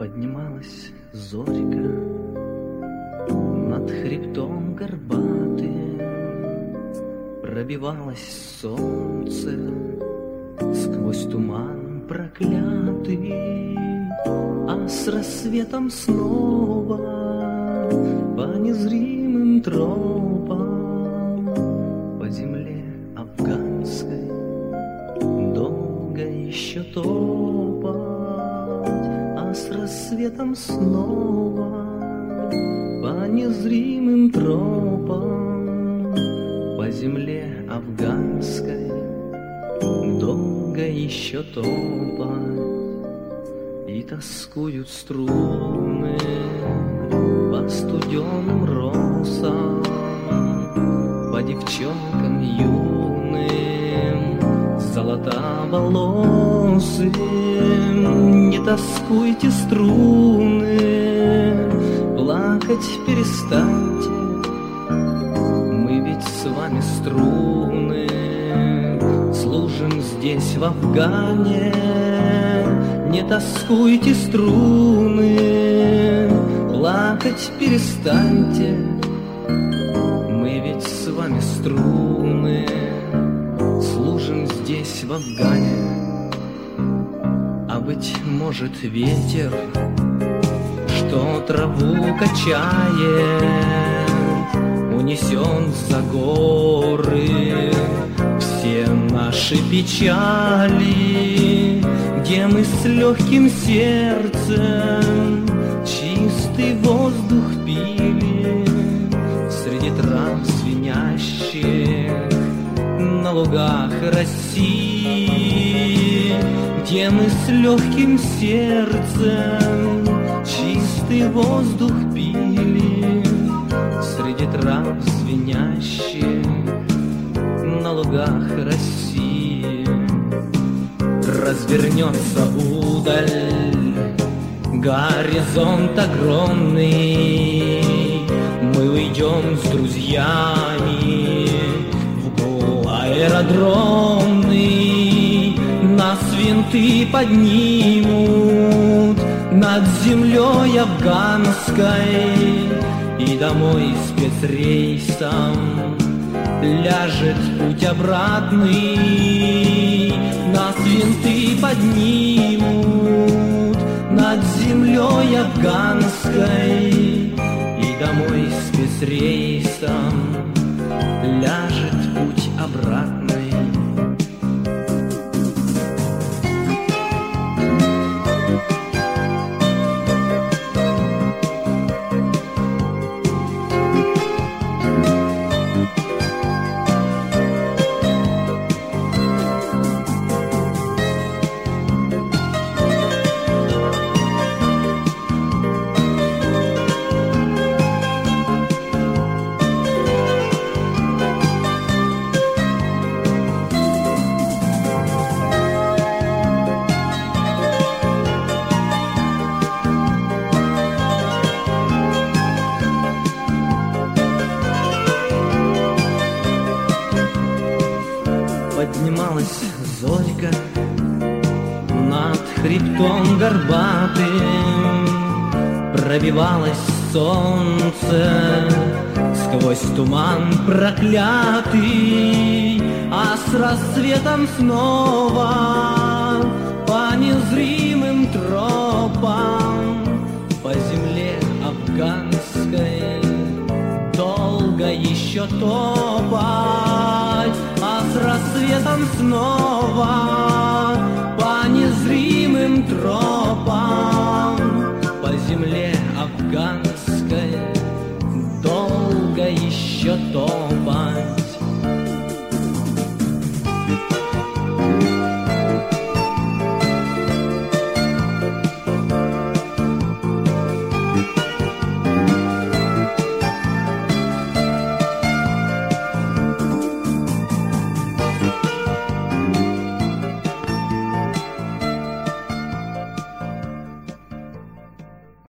Поднималась зорька над хребтом горбатым, пробивалось солнце сквозь туман проклятый, а с рассветом снова по незримым тропам по земле афганской долго еще топать, а с рассветом снова по незримым тропам по земле афганской долго еще топать. И тоскуют струны по студеным росам, по девчонкам юным, золотоволосым. Не тоскуйте, струны, плакать перестаньте, мы ведь с вами струны, служим здесь в Афгане. Не тоскуйте, струны, плакать перестаньте, мы ведь с вами струны, служим здесь в Афгане. А быть может ветер, что траву качает, унесен за горы все наши печали, где мы с легким сердцем чистый воздух пили среди трав звенящих на лугах России, где мы с легким сердцем чистый воздух пили среди трав звенящих на лугах России. Развернется удаль горизонт огромный, мы уйдем с друзьями в гул аэродромный, нас винты поднимут над землей афганской, и домой спецрейсом ляжет путь обратный. Нас винты поднимут над землей афганской, и домой спецрейсом ляжет путь обратный. Поднималась зорька над хребтом горбатым, пробивалось солнце сквозь туман проклятый, а с рассветом снова по незримым тропам по земле афганской долго еще топать, а с рассветом снова по незримым тропам по земле афганской долго еще топать.